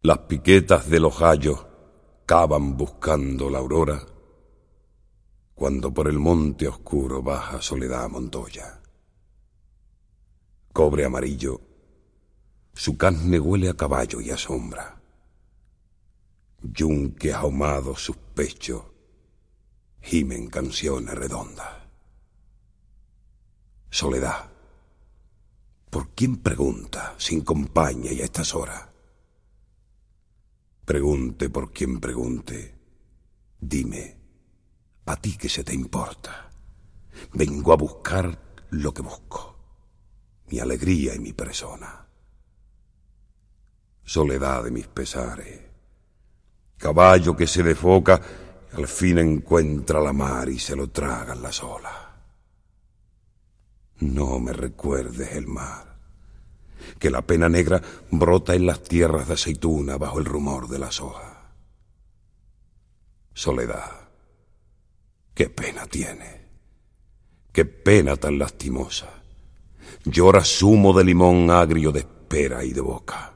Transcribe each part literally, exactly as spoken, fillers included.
Las piquetas de los gallos cavan buscando la aurora, cuando por el monte oscuro baja Soledad Montoya. Cobre amarillo, su carne huele a caballo y a sombra. Yunque ahumado sus pechos gimen canciones redondas. Soledad, ¿por quién pregunta sin compañía y a estas horas? Pregunte por quien pregunte, dime, ¿a ti qué se te importa? Vengo a buscar lo que busco, mi alegría y mi persona. Soledad de mis pesares, caballo que se desfoca, al fin encuentra la mar y se lo tragan las olas. No me recuerdes el mar, que la pena negra brota en las tierras de aceituna bajo el rumor de las hojas. Soledad, qué pena tiene, qué pena tan lastimosa. Llora zumo de limón agrio de espera y de boca.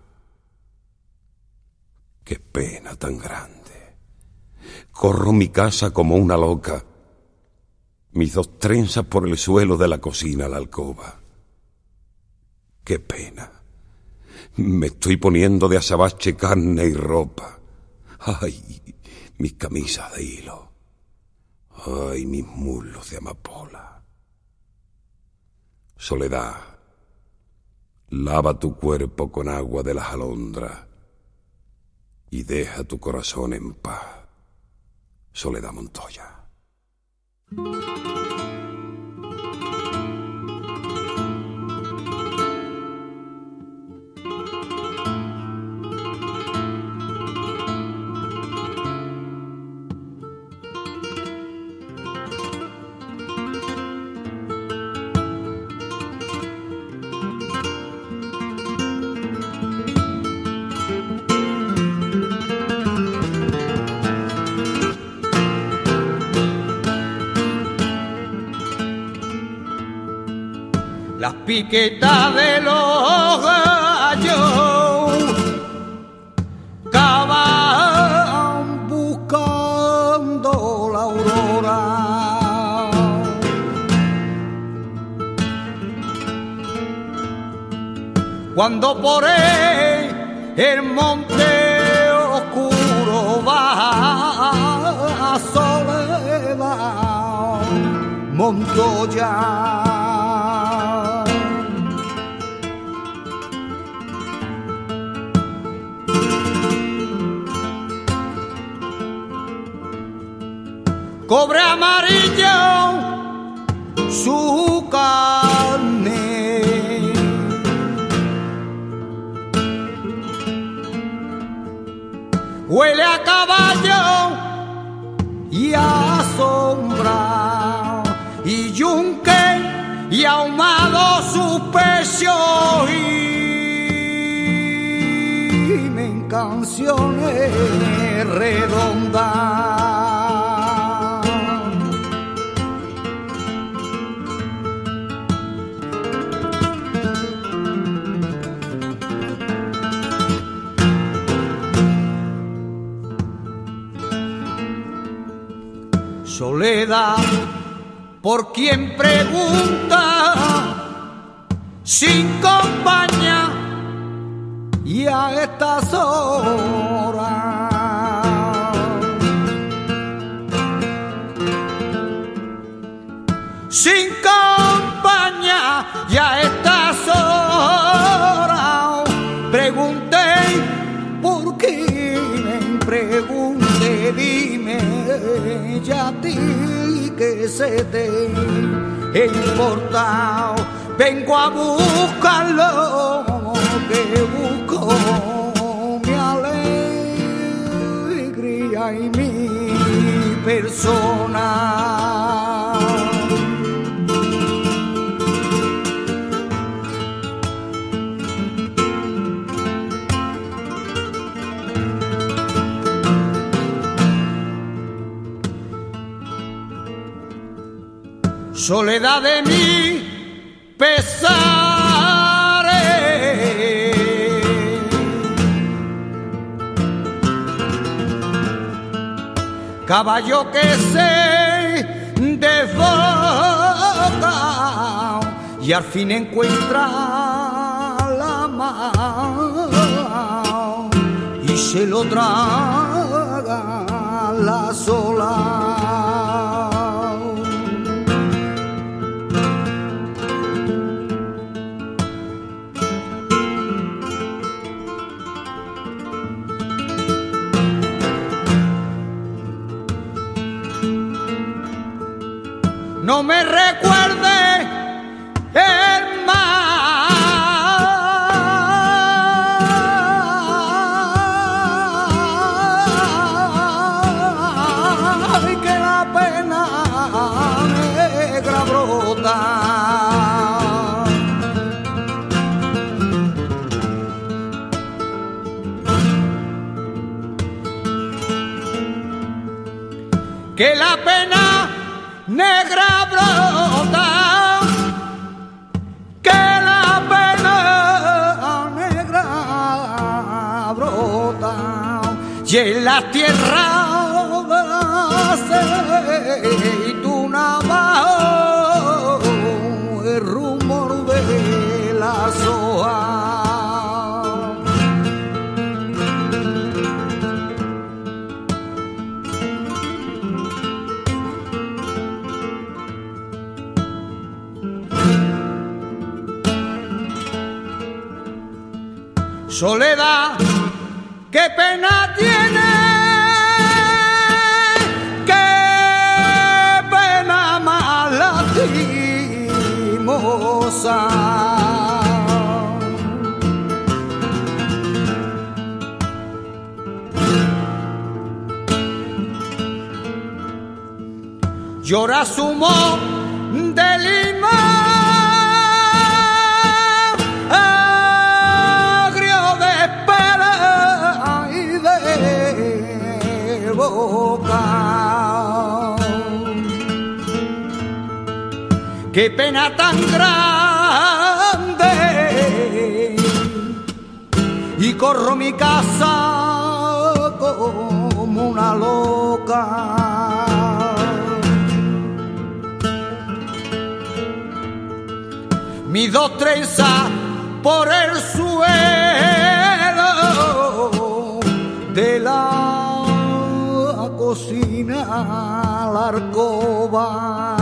Qué pena tan grande. Corro mi casa como una loca, mis dos trenzas por el suelo de la cocina a la alcoba. Qué pena. Me estoy poniendo de azabache carne y ropa. Ay, mis camisas de hilo. Ay, mis muslos de amapola. Soledad, lava tu cuerpo con agua de las alondras y deja tu corazón en paz. Soledad Montoya. Las piquetas de los gallos cavan buscando la aurora. Cuando por él el monte oscuro va, Soledad Montoya. Cobre amarillo su carne, huele a caballo y a sombra, y yunque y ahumado sus pechos y en canciones redondas. Soledad, por quien pregunta, sin compañía y a estas horas. Sin compañía y a estas horas. Pregunté por qué me pregunté, dime ya a ti que se te importa. Vengo a buscarlo que busco, mi alegría y mi persona. Soledad de mi pesares, caballo que se desboca y al fin encuentra la mar y se lo traga la sola. No me recuerde el mar, y que la pena negra brota. Que la pena negra brota, que la pena negra brota, y en la tierra aceituna bajo el rumor de las hojas. Soledad, qué pena tiene, qué pena más lastimosa. Llora su mo de limón, qué pena tan grande, y corro mi casa como una loca. Mis dos trenzas por el suelo de la cocina a la alcoba.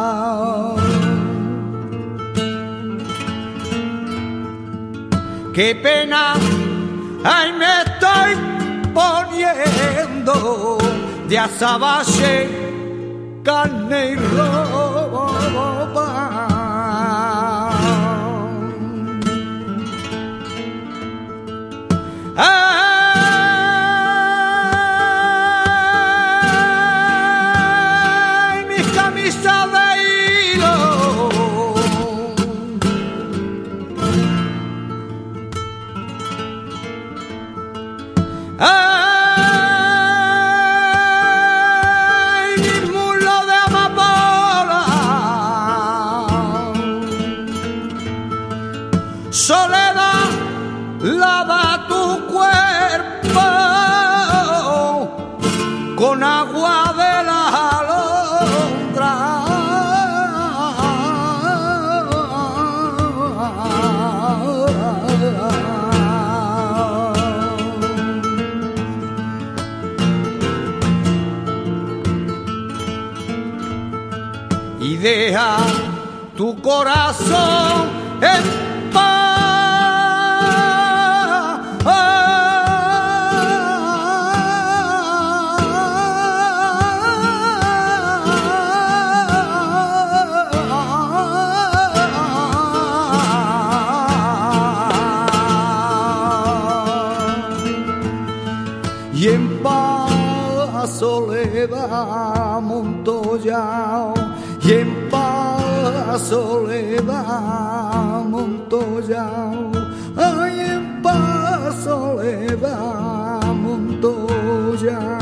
Qué pena, ay, me estoy poniendo de azabache, carne y ropa. Ay, mis camisas de hilo, ay, mis muslos de amapola. Soledad, lava tu cuerpo con agua de la alondra. Y deja tu corazón en paz. Y en paz, soledad, Montoya, y en paz, soledad, Montoya, ay, en paz, soledad, Montoya.